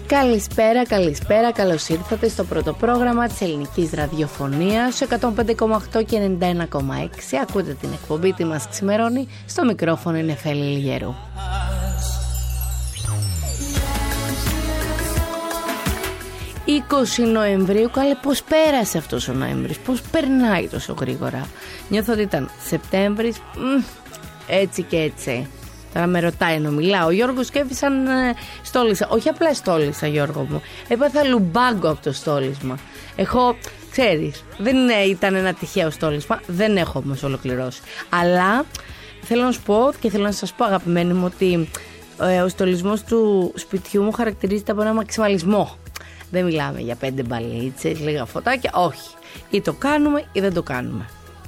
Καλησπέρα, καλώς ήρθατε στο πρώτο πρόγραμμα της ελληνικής ραδιοφωνίας, στο 105,8 και 91,6. Ακούτε την εκπομπή «Τι μας ξημερώνει», στο μικρόφωνο είναι Εφέλη Λιγέρου. 20 Νοεμβρίου, καλέ, πώς πέρασε αυτός ο Νοέμβρης, πώς περνάει τόσο γρήγορα. Νιώθω ότι ήταν Σεπτέμβρης, έτσι και έτσι. Τώρα με ρωτάει ενώ μιλάω. Ο Γιώργος σκέφτησαν στόλισα. Όχι απλά στόλισα, Γιώργο μου. Έπαθα λουμπάγκο από το στόλισμα. Ξέρεις, δεν ήταν ένα τυχαίο στόλισμα. Δεν έχω όμως ολοκληρώσει. Αλλά θέλω να σου πω και θέλω να σας πω, αγαπημένοι μου, ότι ο στολισμός του σπιτιού μου χαρακτηρίζεται από ένα μαξιμαλισμό. Δεν μιλάμε για 5 μπαλίτσες, λίγα φωτάκια. Όχι. Ή το κάνουμε ή δεν το κάνουμε.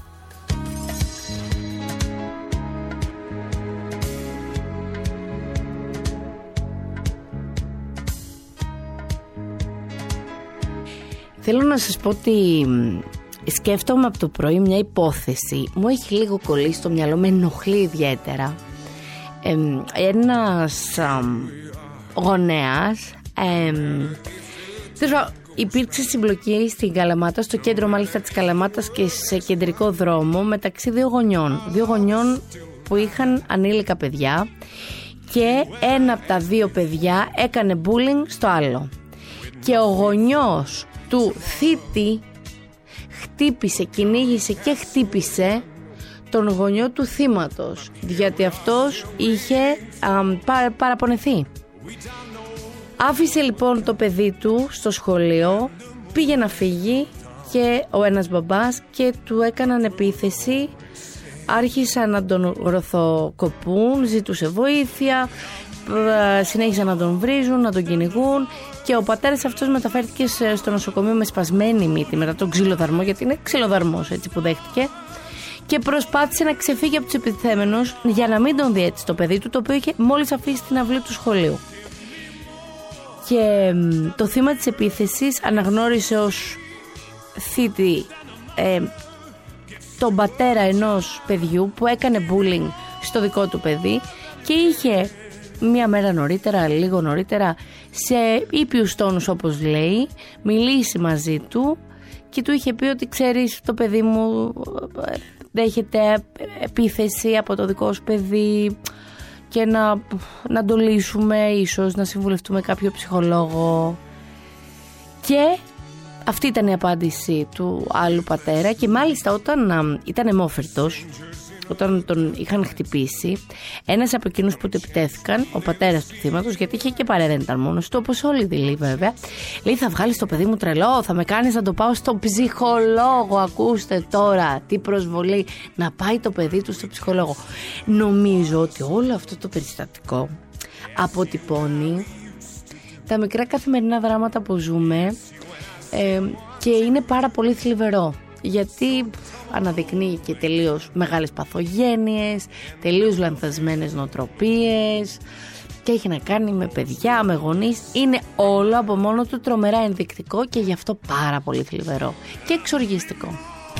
Θέλω να σας πω ότι σκέφτομαι από το πρωί μια υπόθεση. Μου έχει λίγο κολλήσει στο μυαλό, με ενοχλεί ιδιαίτερα. Ένας γονέας υπήρξε συμπλοκή στην Καλαμάτα, στο κέντρο μάλιστα της Καλαμάτας και σε κεντρικό δρόμο, μεταξύ δύο γονιών που είχαν ανήλικα παιδιά, και ένα από τα δύο παιδιά έκανε bullying στο άλλο, και ο γονιός του θήτη κυνήγησε και χτύπησε τον γονιό του θύματος, γιατί αυτός είχε παραπονεθεί. Άφησε λοιπόν το παιδί του στο σχολείο, πήγε να φύγει και ο ένας μπαμπάς και του έκαναν επίθεση. Άρχισαν να τον γροθοκοπούν, ζητούσε βοήθεια, συνέχισαν να τον βρίζουν, να τον κυνηγούν, και ο πατέρας αυτός μεταφέρθηκε στο νοσοκομείο με σπασμένη μύτη μετά τον ξυλοδαρμό, γιατί είναι ξυλοδαρμός έτσι που δέχτηκε, και προσπάθησε να ξεφύγει από τους επιθέμενους για να μην τον δει έτσι το παιδί του, το οποίο είχε μόλις αφήσει την αυλή του σχολείου. Και το θύμα της επίθεσης αναγνώρισε ως θήτη τον πατέρα ενός παιδιού που έκανε bullying στο δικό του παιδί, και είχε μία μέρα νωρίτερα, λίγο νωρίτερα, σε ήπιους τόνους όπως λέει, μιλήσει μαζί του και του είχε πει ότι ξέρεις, το παιδί μου δέχεται επίθεση από το δικό σου παιδί και να το λύσουμε, ίσως να συμβουλευτούμε κάποιο ψυχολόγο. Και αυτή ήταν η απάντηση του άλλου πατέρα, και μάλιστα όταν ήταν αιμόφερτος, όταν τον είχαν χτυπήσει, ένας από εκείνους που του επιτέθηκαν, ο πατέρας του θύματος, γιατί είχε και παρέα, δεν ήταν μόνος του, όπως όλοι δηλαδή βέβαια, λέει: θα βγάλεις το παιδί μου τρελό, θα με κάνεις να το πάω στο ψυχολόγο. Ακούστε τώρα τι προσβολή, να πάει το παιδί του στο ψυχολόγο. Νομίζω ότι όλο αυτό το περιστατικό αποτυπώνει τα μικρά καθημερινά δράματα που ζούμε, και είναι πάρα πολύ θλιβερό, γιατί αναδεικνύει και τελείως μεγάλες παθογένειες, τελείως λανθασμένες νοοτροπίες, και έχει να κάνει με παιδιά, με γονείς. Είναι όλο από μόνο του τρομερά ενδεικτικό, και γι' αυτό πάρα πολύ θλιβερό και εξοργιστικό.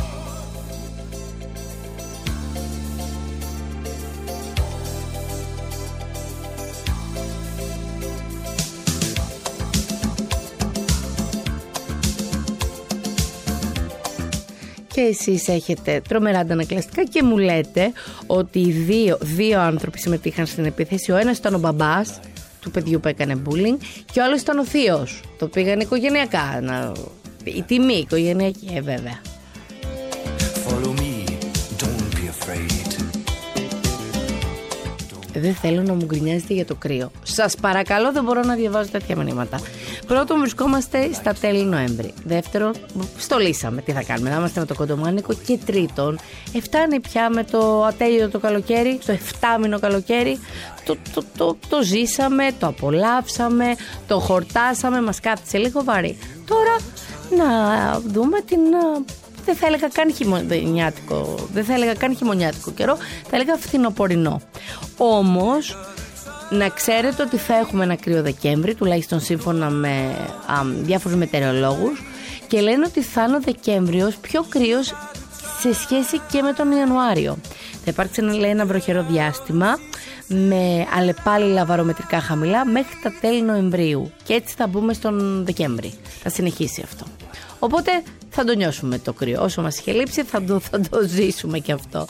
Και εσείς έχετε τρομερά αντανακλαστικά και μου λέτε ότι οι δύο άνθρωποι συμμετείχαν στην επίθεση. Ο ένας ήταν ο μπαμπάς του παιδιού που έκανε bullying και ο άλλος ήταν ο θείος. Το πήγαν οικογενειακά, η τιμή οικογενειακή, βέβαια. Δεν θέλω να μου γκρινιάζετε για το κρύο. Σας παρακαλώ, δεν μπορώ να διαβάζω τέτοια μηνύματα. Πρώτον, βρισκόμαστε στα τέλη Νοέμβρη. Δεύτερον, στολίσαμε. Τι θα κάνουμε, να είμαστε με το κοντομάνικο. Και τρίτον, φτάνει πια με το ατέλειο το καλοκαίρι, το 7μηνο καλοκαίρι. Το ζήσαμε, το απολαύσαμε, το χορτάσαμε, μας κάθισε λίγο βαρύ. Τώρα να δούμε την... Δεν θα έλεγα καν χειμωνιάτικο καιρό, θα έλεγα φθινοπορεινό. Όμως, να ξέρετε ότι θα έχουμε ένα κρύο Δεκέμβρη, τουλάχιστον σύμφωνα με διάφορους μετεωρολόγους, και λένε ότι θα είναι ο Δεκέμβριος πιο κρύος σε σχέση και με τον Ιανουάριο. Θα υπάρξει ένα βροχερό διάστημα με αλλεπάλληλα βαρομετρικά χαμηλά μέχρι τα τέλη Νοεμβρίου. Και έτσι θα μπούμε στον Δεκέμβρη. Θα συνεχίσει αυτό. Οπότε θα το νιώσουμε το κρύο. Όσο μας είχε λείψει θα το ζήσουμε και αυτό.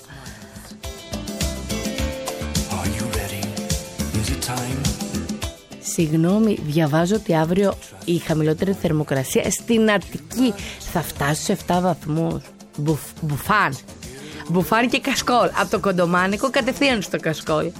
Συγγνώμη, διαβάζω ότι αύριο η χαμηλότερη θερμοκρασία στην Αττική θα φτάσει σε 7 βαθμούς. Μπουφάν και Κασκόλ. Από το Κοντομάνικο κατευθείαν στο Κασκόλ.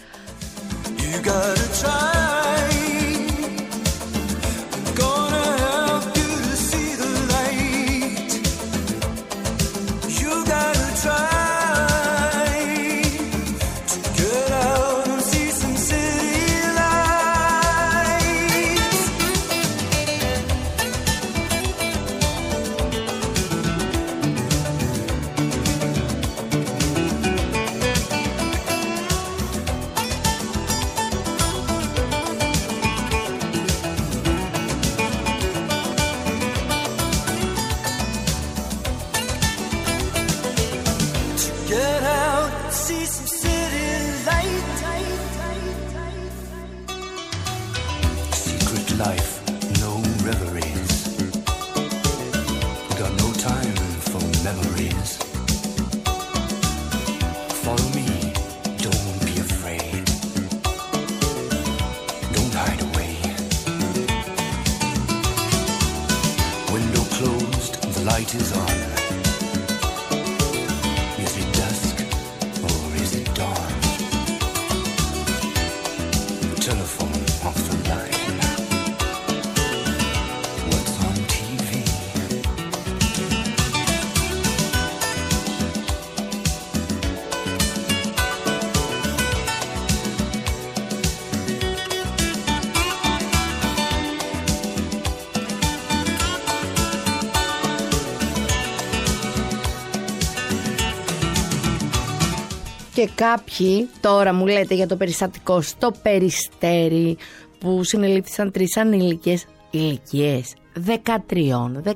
Και κάποιοι τώρα μου λέτε για το περιστατικό στο Περιστέρι που συνελήφθησαν 3 ανήλικες ηλικίες 13, 14,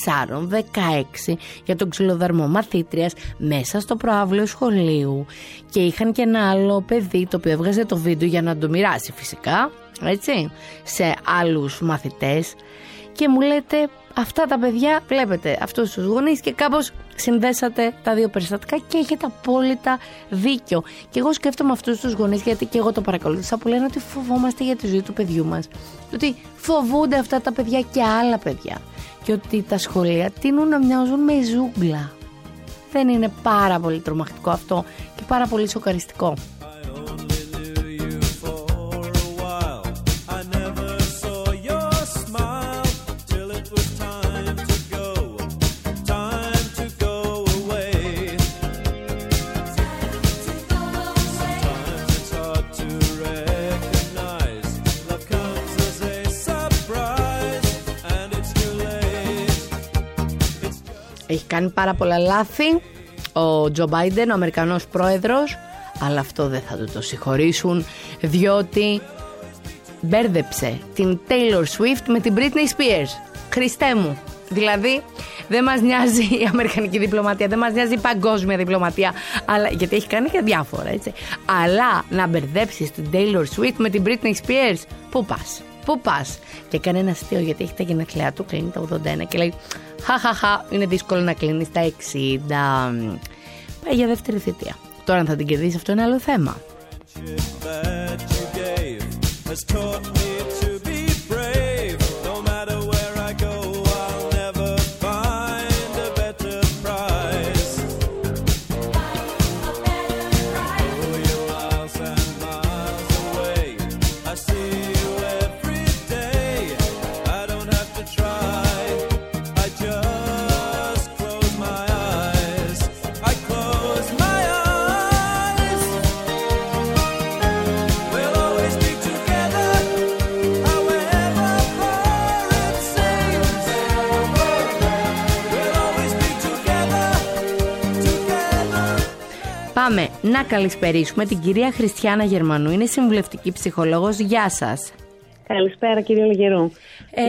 16 για τον ξυλοδαρμό μαθήτριας μέσα στο προαύλιο σχολείου και είχαν και ένα άλλο παιδί το οποίο έβγαζε το βίντεο για να το μοιράσει φυσικά, έτσι, σε άλλους μαθητές και μου λέτε αυτά τα παιδιά, βλέπετε αυτούς τους γονείς και κάπως συνδέσατε τα δύο περιστατικά και έχετε απόλυτα δίκιο. Και εγώ σκέφτομαι αυτούς τους γονείς, γιατί και εγώ το παρακολούθησα, που λένε ότι φοβόμαστε για τη ζωή του παιδιού μας. Ότι φοβούνται αυτά τα παιδιά και άλλα παιδιά. Και ότι τα σχολεία τείνουν να μοιάζουν με ζούγκλα. Δεν είναι πάρα πολύ τρομακτικό αυτό και πάρα πολύ σοκαριστικό? Έχει κάνει πάρα πολλά λάθη ο Τζο Μπάιντεν, ο Αμερικανός πρόεδρος, αλλά αυτό δεν θα το συγχωρήσουν, διότι μπέρδεψε την Taylor Swift με την Britney Spears. Χριστέ μου, δηλαδή δεν μας νοιάζει η αμερικανική διπλωματία, δεν μας νοιάζει η παγκόσμια διπλωματία, αλλά, γιατί έχει κάνει και διάφορα, έτσι. Αλλά να μπερδέψεις την Taylor Swift με την Britney Spears, πού πας? Πού πας? Και έκανε ένα αστείο γιατί έχει τα γενέθλιά του, κλείνει τα 81 και λέει χαχαχα, είναι δύσκολο να κλείνει τα 60. Πάει για δεύτερη θητεία. Τώρα αν θα την κερδίσει αυτό είναι άλλο θέμα. Πάμε να καλησπερίσουμε την κυρία Χριστιάνα Γερμανού. Είναι συμβουλευτική ψυχολόγος. Γεια σας. Καλησπέρα κύριε Λιγερού.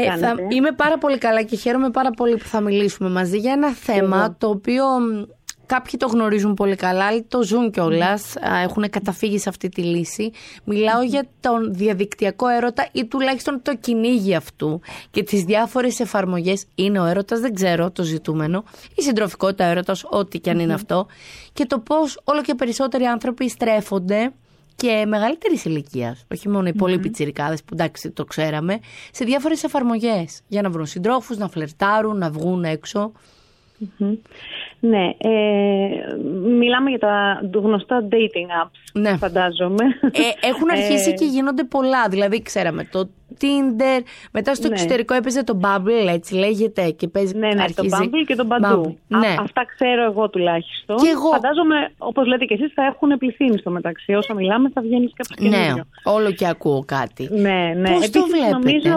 Είμαι πάρα πολύ καλά και χαίρομαι πάρα πολύ που θα μιλήσουμε μαζί για ένα θέμα το οποίο κάποιοι το γνωρίζουν πολύ καλά, άλλοι το ζουν κιόλας, έχουν καταφύγει σε αυτή τη λύση. Μιλάω για τον διαδικτυακό έρωτα ή τουλάχιστον το κυνήγι αυτού και τις διάφορες εφαρμογές. Είναι ο έρωτας, δεν ξέρω, το ζητούμενο, η συντροφικότητα έρωτας, ό,τι κι αν είναι αυτό, και το πώς όλο και περισσότεροι άνθρωποι στρέφονται και μεγαλύτερης ηλικίας, όχι μόνο οι πολύ πιτσιρικάδες που εντάξει το ξέραμε, σε διάφορες εφαρμογές για να βρουν συντρόφους, να φλερτάρουν, να βγουν έξω. Ναι, μιλάμε για τα γνωστά dating apps, ναι. Φαντάζομαι. Έχουν αρχίσει και γίνονται πολλά, δηλαδή ξέραμε το Tinder, μετά στο εξωτερικό έπαιζε το Bumble, έτσι λέγεται, και παίζει, αρχίζει... το Bumble και το Badoo. Ναι. Αυτά ξέρω εγώ τουλάχιστον. Και εγώ... Φαντάζομαι, όπως λέτε και εσείς, θα έχουν πληθύνει στο μεταξύ. Όσο μιλάμε θα βγαίνει κάποιο καινούριο. Ναι, όλο και ακούω κάτι. Ναι. Πώς το βλέπετε? Νομίζω...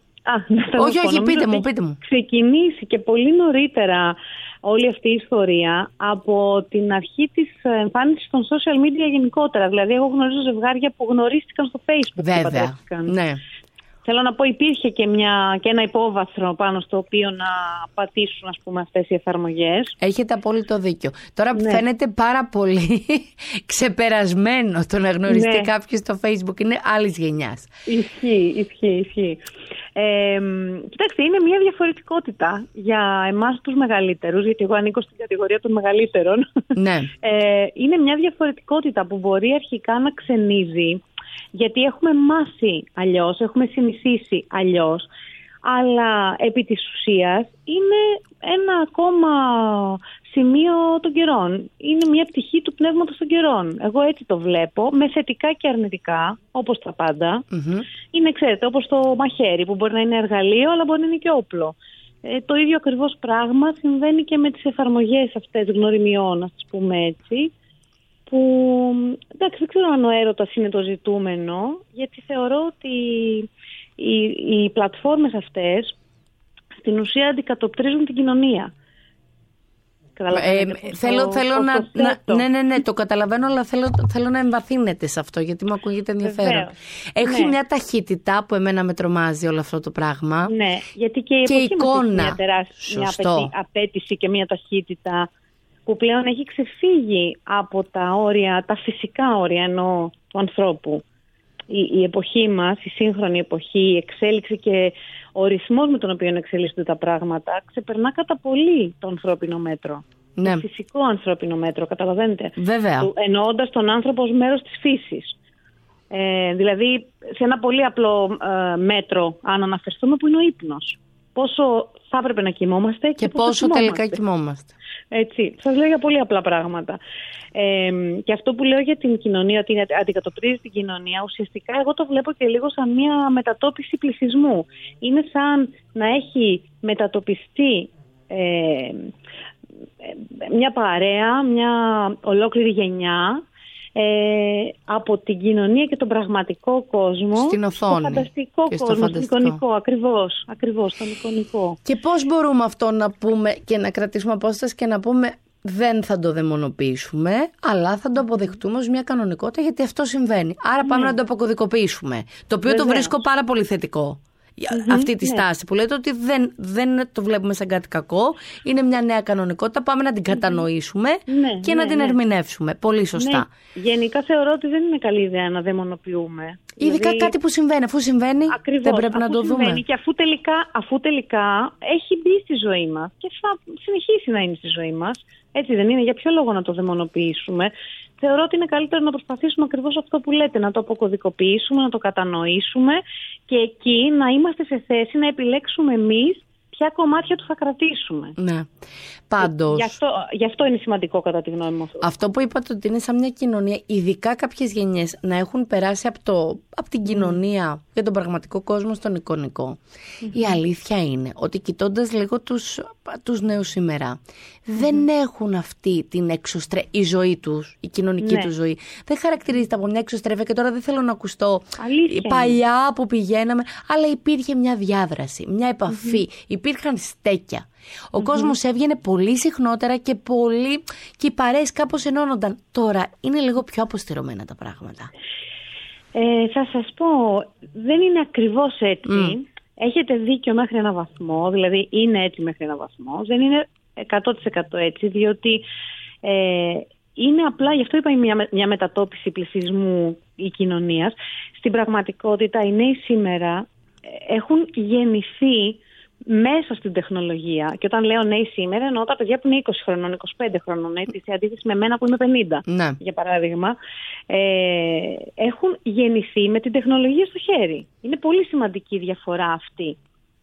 Όχι, πείτε μου. Ξεκινήσει και πολύ νωρίτερα όλη αυτή η ιστορία από την αρχή της εμφάνισης των social media γενικότερα. Δηλαδή, εγώ γνωρίζω ζευγάρια που γνωρίστηκαν στο Facebook. Βέβαια, ναι. Θέλω να πω, υπήρχε και ένα υπόβαθρο πάνω στο οποίο να πατήσουν, ας πούμε, αυτές οι εφαρμογές. Έχετε απόλυτο δίκιο. Τώρα φαίνεται πάρα πολύ ξεπερασμένο το να γνωριστεί κάποιος στο Facebook. Είναι άλλης γενιάς. Ισχύει. Κοιτάξτε, είναι μια διαφορετικότητα για εμάς τους μεγαλύτερους, γιατί εγώ ανήκω στην κατηγορία των μεγαλύτερων. Ναι. Είναι μια διαφορετικότητα που μπορεί αρχικά να ξενίζει, γιατί έχουμε μάθει αλλιώς, έχουμε συνηθίσει αλλιώς, αλλά επί της ουσίας είναι ένα ακόμα σημείο των καιρών. Είναι μια πτυχή του πνεύματος των καιρών. Εγώ έτσι το βλέπω, με θετικά και αρνητικά, όπως τα πάντα. Είναι, ξέρετε, όπως το μαχαίρι, που μπορεί να είναι εργαλείο, αλλά μπορεί να είναι και όπλο. Το ίδιο ακριβώς πράγμα συμβαίνει και με τις εφαρμογές αυτές γνωριμιών, ας πούμε έτσι, που, εντάξει, δεν ξέρω αν ο έρωτας είναι το ζητούμενο, γιατί θεωρώ ότι οι πλατφόρμες αυτές στην ουσία αντικατοπτρίζουν την κοινωνία. Ναι, το καταλαβαίνω, αλλά θέλω να εμβαθύνετε σε αυτό, γιατί μου ακούγεται ενδιαφέρον. Έχει μια ταχύτητα που εμένα με τρομάζει όλο αυτό το πράγμα. Ναι, γιατί και η εποχή μας έχει μια τεράστια απέτηση και μια ταχύτητα που πλέον έχει ξεφύγει από τα όρια, τα φυσικά όρια εννοώ του ανθρώπου. Η εποχή μας, η σύγχρονη εποχή, η εξέλιξη και ο ρυθμός με τον οποίο εξελίσσονται τα πράγματα ξεπερνά κατά πολύ το ανθρώπινο μέτρο. Ναι. Το φυσικό ανθρώπινο μέτρο, καταλαβαίνετε. Βέβαια. Εννοώντας τον άνθρωπο ως μέρος της φύσης. Δηλαδή, σε ένα πολύ απλό μέτρο, αν αναφερθούμε, που είναι ο ύπνος. Πόσο θα έπρεπε να κοιμόμαστε και πόσο τελικά κοιμόμαστε. Έτσι, σας λέω για πολύ απλά πράγματα. Και αυτό που λέω για την κοινωνία, ότι αντικατοπτρίζει την κοινωνία, ουσιαστικά εγώ το βλέπω και λίγο σαν μια μετατόπιση πληθυσμού. Είναι σαν να έχει μετατοπιστεί μια παρέα, μια ολόκληρη γενιά, από την κοινωνία και τον πραγματικό κόσμο στην οθόνη, στο φανταστικό και κόσμο, στον εικονικό, ακριβώς, στον εικονικό. Και πώς μπορούμε αυτό να πούμε και να κρατήσουμε απόσταση και να πούμε δεν θα το δαιμονοποιήσουμε, αλλά θα το αποδεχτούμε ως μια κανονικότητα, γιατί αυτό συμβαίνει. Άρα πάμε να το αποκωδικοποιήσουμε, το οποίο το βρίσκω πάρα πολύ θετικό. Αυτή τη στάση που λέτε ότι δεν το βλέπουμε σαν κάτι κακό, είναι μια νέα κανονικότητα, πάμε να την κατανοήσουμε και να την ερμηνεύσουμε. Πολύ σωστά. Ναι. Γενικά θεωρώ ότι δεν είναι καλή ιδέα να δαιμονοποιούμε. Ειδικά κάτι που συμβαίνει, αφού συμβαίνει δεν πρέπει να το δούμε. Και αφού τελικά έχει μπει στη ζωή μας και θα συνεχίσει να είναι στη ζωή μας, έτσι δεν είναι? Για ποιο λόγο να το δαιμονοποιήσουμε? Θεωρώ ότι είναι καλύτερο να προσπαθήσουμε ακριβώς αυτό που λέτε, να το αποκωδικοποιήσουμε, να το κατανοήσουμε και εκεί να είμαστε σε θέση να επιλέξουμε εμείς ποια κομμάτια του θα κρατήσουμε. Ναι. Πάντως, γι' αυτό είναι σημαντικό κατά τη γνώμη μου. Αυτό που είπατε ότι είναι σαν μια κοινωνία, ειδικά κάποιες γενιές να έχουν περάσει από την κοινωνία για τον πραγματικό κόσμο στον εικονικό. Η αλήθεια είναι ότι κοιτώντας λίγο τους νέους σήμερα, δεν έχουν αυτή την η ζωή τους, η κοινωνική τους ζωή. Δεν χαρακτηρίζεται από μια εξωστρέφεια, και τώρα δεν θέλω να ακουστώ παλιά που πηγαίναμε, αλλά υπήρχε μια διάδραση, μια επαφή, υπήρχαν στέκια. Ο κόσμος έβγαινε πολύ συχνότερα και οι παρέες κάπως ενώνονταν. Τώρα είναι λίγο πιο αποστηρωμένα τα πράγματα. Θα σας πω, δεν είναι ακριβώς έτσι. Έχετε δίκιο μέχρι ένα βαθμό, δηλαδή είναι έτσι μέχρι ένα βαθμό. Δεν είναι 100% έτσι, διότι Είναι απλά, γι' αυτό είπα, μια μετατόπιση πληθυσμού ή κοινωνίας. Στην πραγματικότητα οι νέοι σήμερα έχουν γεννηθεί μέσα στην τεχνολογία. Και όταν λέω νέοι σήμερα, εννοώ τα παιδιά που είναι 20 χρονών, 25 χρονών, έτσι, σε αντίθεση με μένα που είμαι 50, ναι. Για παράδειγμα. Έχουν γεννηθεί με την τεχνολογία στο χέρι. Είναι πολύ σημαντική η διαφορά αυτή.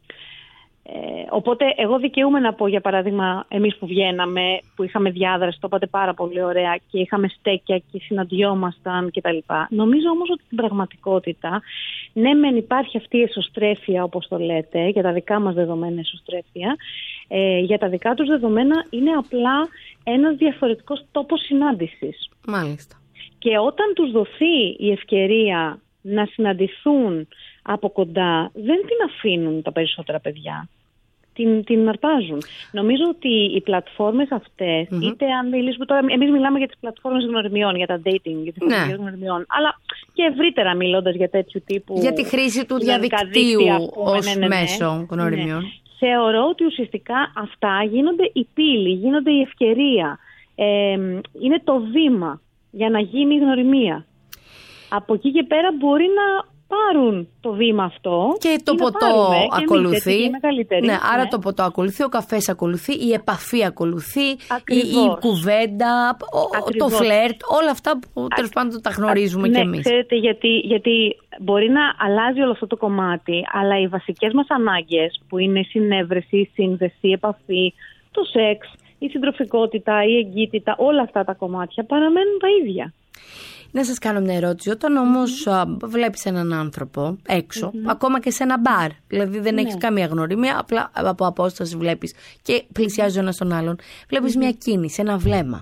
Οπότε εγώ δικαιούμαι να πω, για παράδειγμα, εμείς που βγαίναμε, που είχαμε διάδραση, το είπατε πάρα πολύ ωραία, και είχαμε στέκια και συναντιόμασταν κτλ. Νομίζω όμως ότι στην πραγματικότητα, ναι μεν υπάρχει αυτή η εσωστρέφεια, όπως το λέτε, για τα δικά μας δεδομένα εσωστρέφεια, για τα δικά τους δεδομένα είναι απλά ένας διαφορετικός τόπος συνάντησης. Μάλιστα. Και όταν τους δοθεί η ευκαιρία να συναντηθούν από κοντά, δεν την αφήνουν τα περισσότερα παιδιά. Την αρπάζουν. Νομίζω ότι οι πλατφόρμες αυτές, είτε αν μιλήσουμε τώρα, εμείς μιλάμε για τις πλατφόρμες γνωριμιών, για τα dating, για τις πλατφόρμες γνωριμιών, αλλά και ευρύτερα μιλώντας για τέτοιου τύπου. Για τη χρήση του διαδικτύου ως μέσο γνωριμιών. Θεωρώ ότι ουσιαστικά αυτά γίνονται η πύλη, γίνονται η ευκαιρία. Είναι το βήμα για να γίνει η γνωριμία. Από εκεί και πέρα μπορεί να πάρουν το βήμα αυτό και το ποτό ακολουθεί. Ναι, άρα το ποτό ακολουθεί, ο καφές ακολουθεί, η επαφή ακολουθεί, η κουβέντα, το φλερτ, όλα αυτά που τέλος πάντων τα γνωρίζουμε κι εμείς. Ξέρετε, γιατί μπορεί να αλλάζει όλο αυτό το κομμάτι, αλλά οι βασικές μας ανάγκες που είναι η συνέβρεση, η σύνδεση, η επαφή, το σεξ, η συντροφικότητα, η εγκύτητα, όλα αυτά τα κομμάτια παραμένουν τα ίδια. Να σας κάνω μια ερώτηση. Όταν όμως βλέπεις έναν άνθρωπο έξω, ακόμα και σε ένα μπαρ, δηλαδή δεν έχεις καμία γνωριμία, απλά από απόσταση βλέπεις και πλησιάζει ο ένας τον άλλον, βλέπεις μια κίνηση, ένα βλέμμα.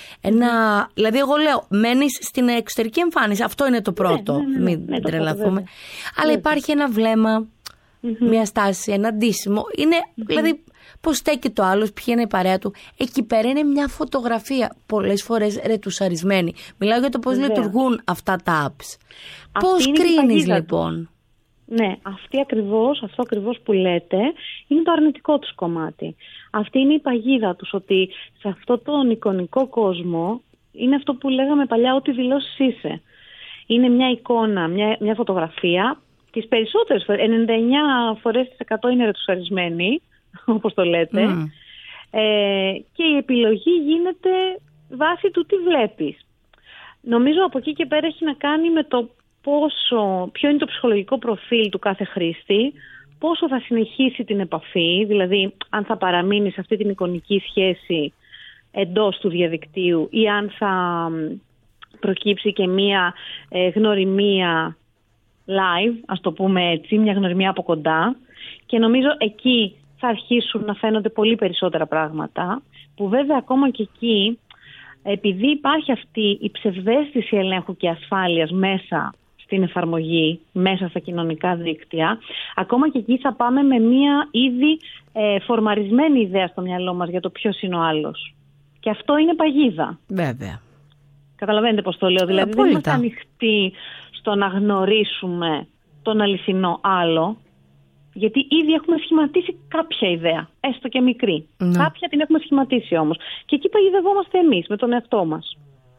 Δηλαδή εγώ λέω, μένεις στην εξωτερική εμφάνιση, αυτό είναι το πρώτο, μην τρελαθούμε. Αλλά υπάρχει ένα βλέμμα, μια στάση, ένα ντύσιμο, είναι δηλαδή πώς στέκει το άλλος, ποια είναι η παρέα του. Εκεί πέρα είναι μια φωτογραφία, πολλές φορές ρετουσαρισμένη. Μιλάω για το πώς λειτουργούν αυτά τα apps. Πώς κρίνεις λοιπόν? Ναι, αυτό ακριβώς που λέτε είναι το αρνητικό τους κομμάτι. Αυτή είναι η παγίδα τους, ότι σε αυτό τον εικονικό κόσμο είναι αυτό που λέγαμε παλιά, ότι δηλώσεις είσαι. Είναι μια εικόνα, μια φωτογραφία, τις περισσότερες φορές, 99 φορές τις 100 είναι ρετουσαρισμένη, όπως το λέτε, και η επιλογή γίνεται βάσει του τι βλέπεις. Νομίζω από εκεί και πέρα έχει να κάνει με το ποιο είναι το ψυχολογικό προφίλ του κάθε χρήστη, πόσο θα συνεχίσει την επαφή, δηλαδή αν θα παραμείνει σε αυτή την εικονική σχέση εντός του διαδικτύου ή αν θα προκύψει και μία γνωριμία live, ας το πούμε έτσι, μια γνωριμία από κοντά, και νομίζω εκεί θα αρχίσουν να φαίνονται πολύ περισσότερα πράγματα, που βέβαια ακόμα και εκεί, επειδή υπάρχει αυτή η ψευδαίσθηση ελέγχου και ασφάλειας μέσα στην εφαρμογή, μέσα στα κοινωνικά δίκτυα, ακόμα και εκεί θα πάμε με μια ήδη φορμαρισμένη ιδέα στο μυαλό μας για το ποιος είναι ο άλλος. Και αυτό είναι παγίδα. Βέβαια. Καταλαβαίνετε πώς το λέω? Δηλαδή δεν είμαστε ανοιχτοί στο να γνωρίσουμε τον αληθινό άλλο, γιατί ήδη έχουμε σχηματίσει κάποια ιδέα, έστω και μικρή. Κάποια την έχουμε σχηματίσει όμως. Και εκεί παγιδευόμαστε εμείς με τον εαυτό μας.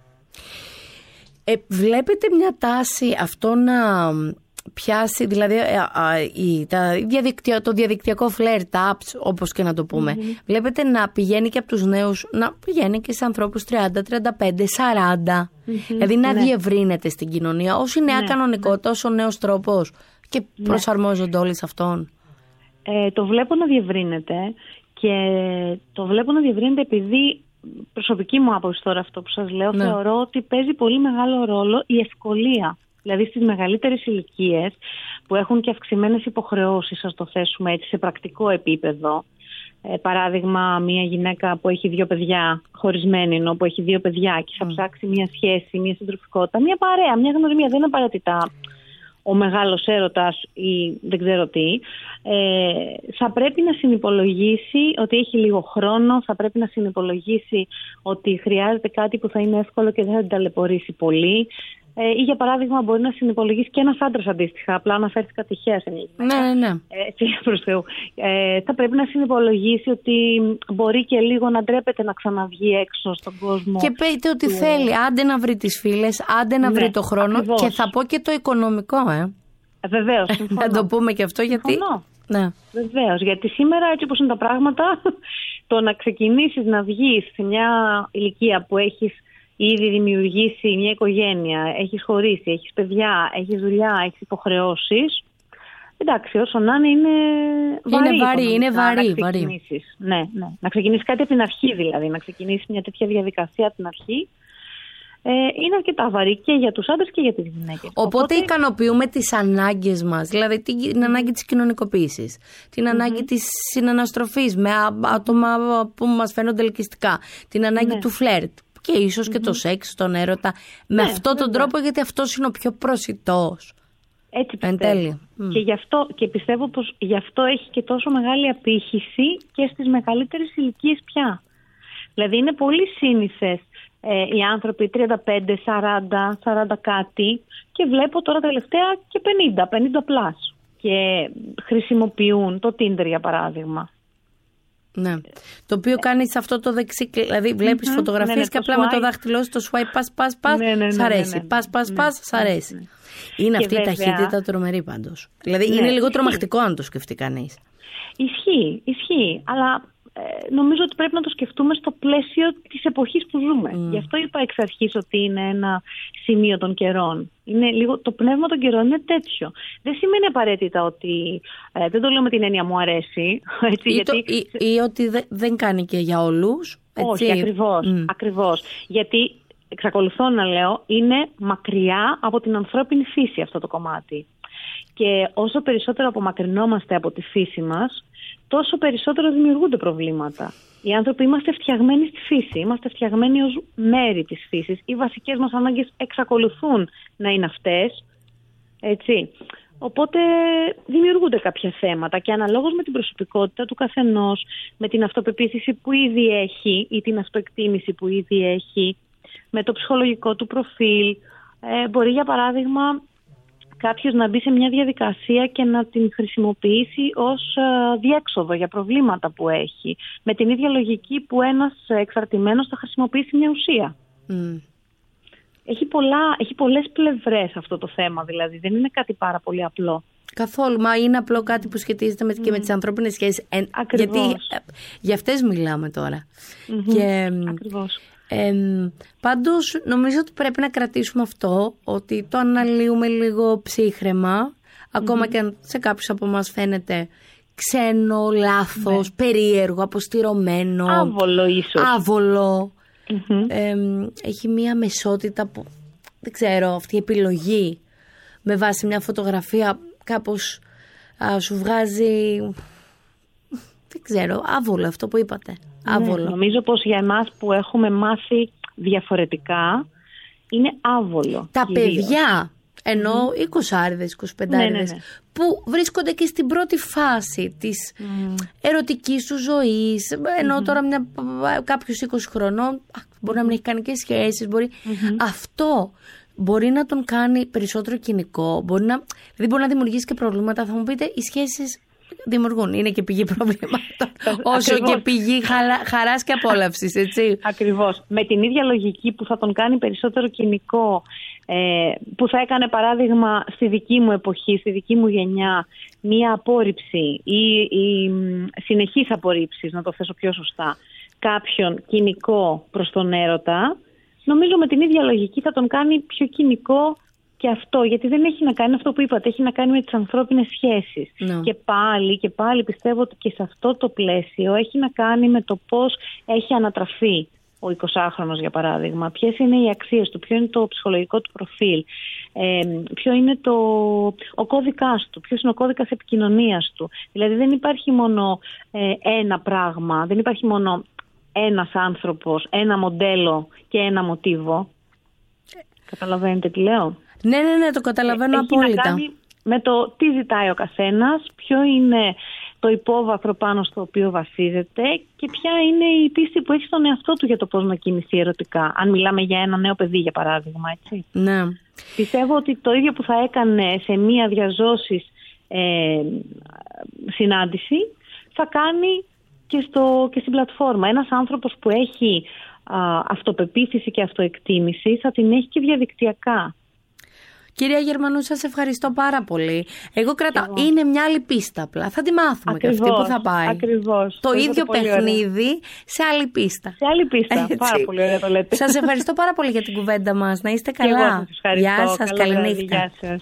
Βλέπετε μια τάση αυτό να πιάσει, δηλαδή το διαδικτυακό flirt apps, όπως και να το πούμε, βλέπετε να πηγαίνει και από τους νέους, να πηγαίνει και σε ανθρώπους 30, 35, 40, δηλαδή να διευρύνεται στην κοινωνία ως η νέα κανονικότητα, ως ο νέος τρόπος, και προσαρμόζονται όλοι σε αυτόν. Το βλέπω να διευρύνεται, και το βλέπω να διευρύνεται επειδή, προσωπική μου άποψη τώρα αυτό που σας λέω, θεωρώ ότι παίζει πολύ μεγάλο ρόλο η ευκολία. Δηλαδή στις μεγαλύτερες ηλικίες που έχουν και αυξημένες υποχρεώσεις, ας το θέσουμε έτσι, σε πρακτικό επίπεδο. Παράδειγμα, μια γυναίκα που έχει 2 παιδιά, χωρισμένη, ενώ που έχει 2 παιδιά και θα ψάξει μια σχέση, μια συντροφικότητα, μια παρέα, μια γνωριμία, δεν είναι απαραίτητα ο μεγάλος έρωτας ή δεν ξέρω τι, θα πρέπει να συνυπολογίσει ότι έχει λίγο χρόνο, θα πρέπει να συνυπολογίσει ότι χρειάζεται κάτι που θα είναι εύκολο και δεν θα την ταλαιπωρήσει πολύ. Ή για παράδειγμα, μπορεί να συνυπολογίσει και ένας άντρας αντίστοιχα. Απλά αναφέρθηκα τυχαία σε μια γυναίκα. Ναι. Προς Θεού. Θα πρέπει να συνυπολογίσει ότι μπορεί και λίγο να ντρέπεται να ξαναβγεί έξω στον κόσμο. Και πείτε ότι θέλει. Άντε να βρει τις φίλες, άντε να βρει το χρόνο. Ακριβώς. Και θα πω και το οικονομικό, Βεβαίως. Να το πούμε και αυτό, γιατί. Ναι. Βεβαίως. Γιατί σήμερα, έτσι όπως είναι τα πράγματα, το να ξεκινήσεις να βγεις σε μια ηλικία που έχεις ήδη δημιουργήσει μια οικογένεια, έχεις χωρίσει, έχεις παιδιά, έχεις δουλειά, έχεις υποχρεώσεις. Εντάξει, όσο να είναι είναι βαρύ. Ναι. Να ξεκινήσεις κάτι από την αρχή, δηλαδή, να ξεκινήσεις μια τέτοια διαδικασία από την αρχή. Είναι αρκετά βαρύ και για τους άντρες και για τις γυναίκες. Οπότε ικανοποιούμε τις ανάγκες μας, δηλαδή την ανάγκη της κοινωνικοποίησης, την ανάγκη της συναναστροφής με άτομα που μας φαίνονται ελκυστικά, την ανάγκη του φλερτ και ίσως και το σεξ, τον έρωτα, με αυτόν τον τρόπο, γιατί αυτός είναι ο πιο προσιτός. Έτσι πιστεύω. Και πιστεύω πως γι' αυτό έχει και τόσο μεγάλη απήχηση και στις μεγαλύτερες ηλικίες πια. Δηλαδή είναι πολύ σύνηθες οι άνθρωποι 35, 40 κάτι, και βλέπω τώρα τελευταία και 50 πλάς, και χρησιμοποιούν το Tinder για παράδειγμα. Ναι. Το οποίο κάνεις αυτό το δεξί, δηλαδή βλέπεις φωτογραφίες και απλά με το δάχτυλό σου το swipe πας, σ' αρέσει. Πας, σ' αρέσει. Είναι αυτή η ταχύτητα τρομερή πάντως. Δηλαδή είναι λίγο τρομακτικό αν το σκεφτεί κανείς. Ισχύει, αλλά νομίζω ότι πρέπει να το σκεφτούμε στο πλαίσιο της εποχής που ζούμε. Γι' αυτό είπα εξ αρχής ότι είναι ένα σημείο των καιρών. Είναι λίγο, το πνεύμα των καιρών είναι τέτοιο. Δεν σημαίνει απαραίτητα ότι, δεν το λέω με την έννοια μου αρέσει. Έτσι, ή ότι δεν κάνει και για όλους. Έτσι. Όχι, ακριβώς. Γιατί εξακολουθώ να λέω, είναι μακριά από την ανθρώπινη φύση αυτό το κομμάτι. Και όσο περισσότερο απομακρυνόμαστε από τη φύση μας, τόσο περισσότερο δημιουργούνται προβλήματα. Οι άνθρωποι είμαστε φτιαγμένοι στη φύση, είμαστε φτιαγμένοι ως μέρη της φύσης. Οι βασικές μας ανάγκες εξακολουθούν να είναι αυτές, έτσι. Οπότε δημιουργούνται κάποια θέματα και αναλόγως με την προσωπικότητα του καθενός, με την αυτοπεποίθηση που ήδη έχει ή την αυτοεκτίμηση που ήδη έχει, με το ψυχολογικό του προφίλ, μπορεί για παράδειγμα κάποιος να μπει σε μια διαδικασία και να την χρησιμοποιήσει ως διέξοδο για προβλήματα που έχει. Με την ίδια λογική που ένας εξαρτημένος θα χρησιμοποιήσει μια ουσία. Έχει πολλές πλευρές αυτό το θέμα, δηλαδή. Δεν είναι κάτι πάρα πολύ απλό. Καθόλου, μα είναι απλό κάτι που σχετίζεται και με τις ανθρώπινες σχέσεις. Γιατί για αυτές μιλάμε τώρα. Ακριβώς. Πάντως νομίζω ότι πρέπει να κρατήσουμε αυτό, ότι το αναλύουμε λίγο ψύχραιμα, ακόμα και αν σε κάποιους από εμάς φαίνεται ξένο, λάθος, περίεργο, αποστηρωμένο, άβολο ίσως. Έχει μία μεσότητα που δεν ξέρω, αυτή η επιλογή με βάση μια φωτογραφία κάπως σου βγάζει, δεν ξέρω, άβολο αυτό που είπατε. Άβολο. Νομίζω πως για εμάς που έχουμε μάθει διαφορετικά είναι άβολο. Τα παιδιά, ενώ 20άριδες, 25άριδες, που βρίσκονται και στην πρώτη φάση της ερωτικής του ζωής, ενώ τώρα κάποιος 20 χρονών μπορεί να μην έχει κάνει και σχέσεις, αυτό μπορεί να τον κάνει περισσότερο κοινικό, δηλαδή μπορεί να δημιουργήσει και προβλήματα. Θα μου πείτε, οι σχέσεις δημιουργούν, είναι και πηγή προβλήματων, όσο και πηγή χαράς και απόλαυσης, έτσι. Ακριβώς. Με την ίδια λογική που θα τον κάνει περισσότερο κοινικό, που θα έκανε παράδειγμα στη δική μου εποχή, στη δική μου γενιά, μία απόρριψη ή συνεχείς απορρίψεις, να το θέσω πιο σωστά, κάποιον κοινικό προς τον έρωτα, νομίζω με την ίδια λογική θα τον κάνει πιο κοινικό και αυτό, γιατί δεν έχει να κάνει αυτό που είπατε, έχει να κάνει με τις ανθρώπινες σχέσεις. Και πάλι πιστεύω ότι και σε αυτό το πλαίσιο έχει να κάνει με το πώς έχει ανατραφεί ο 20χρονος, για παράδειγμα. Ποιες είναι οι αξίες του, ποιο είναι το ψυχολογικό του προφίλ, ποιο είναι ο κώδικας του, ποιος είναι ο κώδικας επικοινωνίας του. Δηλαδή δεν υπάρχει μόνο ένα πράγμα, δεν υπάρχει μόνο ένας άνθρωπος, ένα μοντέλο και ένα μοτίβο. Καταλαβαίνετε τι λέω? Ναι, το καταλαβαίνω απόλυτα. Έχει να κάνει με το τι ζητάει ο καθένας, ποιο είναι το υπόβαθρο πάνω στο οποίο βασίζεται και ποια είναι η πίστη που έχει στον εαυτό του για το πώς να κινηθεί ερωτικά. Αν μιλάμε για ένα νέο παιδί, για παράδειγμα, έτσι. Ναι. Πιστεύω ότι το ίδιο που θα έκανε σε μία διαζώσης συνάντηση θα κάνει και στην πλατφόρμα. Ένας άνθρωπος που έχει αυτοπεποίθηση και αυτοεκτίμηση θα την έχει και διαδικτυακά. Κυρία Γερμανού, σας ευχαριστώ πάρα πολύ. Εγώ κρατάω. Είναι μια άλλη πίστα απλά. Θα τη μάθουμε. Ακριβώς, και αυτή που θα πάει. Ακριβώς. Το ίδιο παιχνίδι σε άλλη πίστα. Σε άλλη πίστα. Έτσι. Πάρα πολύ ωραία το λέτε. Σας ευχαριστώ πάρα πολύ για την κουβέντα μας. Να είστε καλά. Γεια σας. Καληνύχτα. Γεια σας.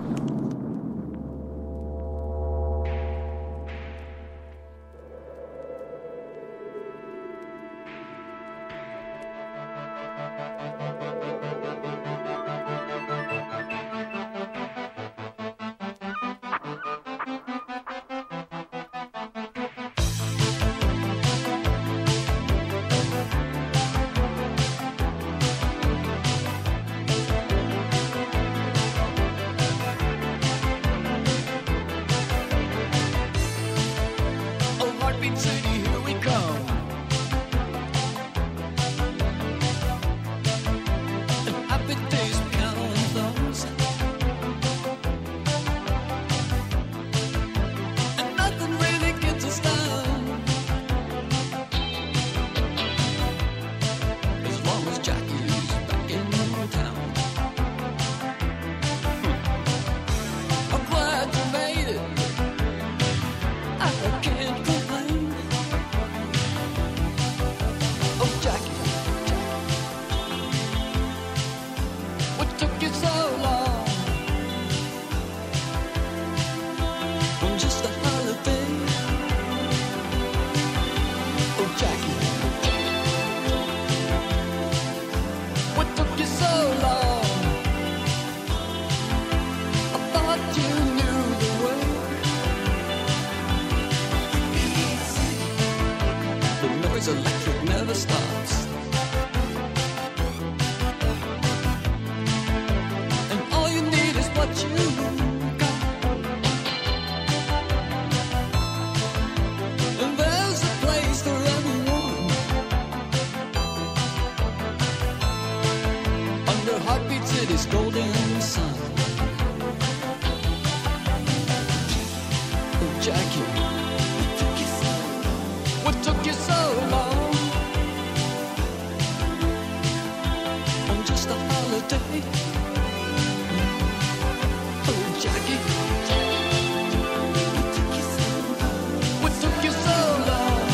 Electric never stops, and all you need is what you got. And there's a place for everyone under Heartbeat City's golden sun. Oh, Jackie, what took you so long on just a holiday? Oh, Jackie, what took you so long?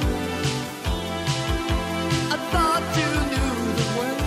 I thought you knew the way.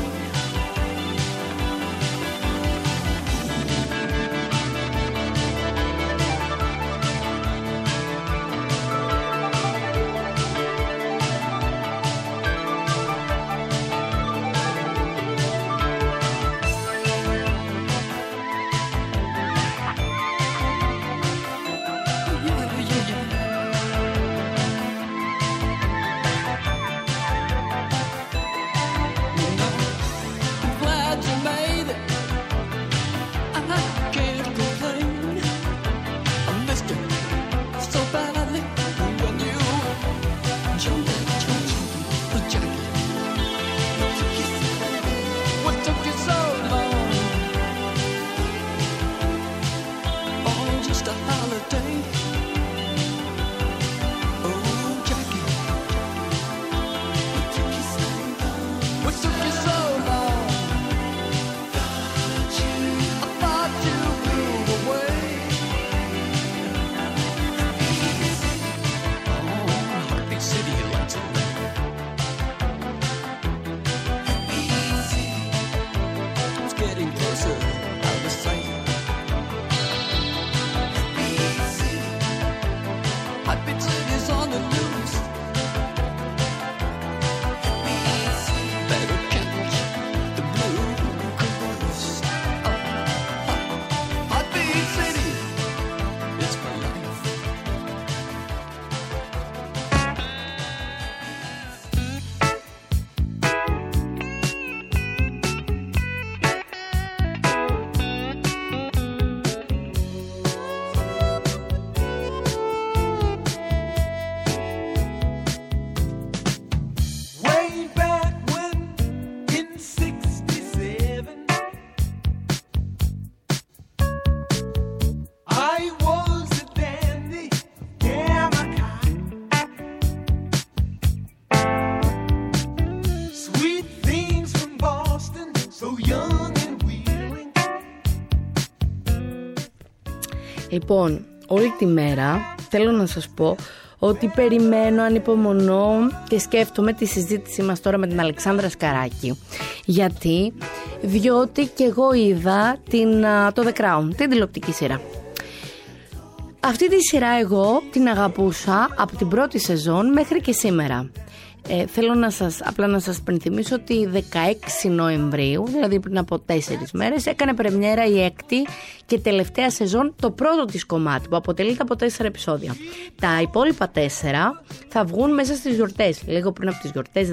Λοιπόν, όλη τη μέρα θέλω να σας πω ότι περιμένω, ανυπομονώ και σκέφτομαι τη συζήτησή μας τώρα με την Αλεξάνδρα Σκαράκη. Γιατί, διότι και εγώ είδα το The Crown, την τηλεοπτική σειρά. Αυτή τη σειρά εγώ την αγαπούσα από την πρώτη σεζόν μέχρι και σήμερα. Θέλω απλά να σας πενθυμίσω ότι 16 Νοεμβρίου, δηλαδή πριν από 4 μέρες, έκανε πρεμιέρα η έκτη και τελευταία σεζόν, το πρώτο της κομμάτι, που αποτελείται από 4 επεισόδια. Τα υπόλοιπα 4 θα βγουν μέσα στις γιορτές, λίγο πριν από τις γιορτές,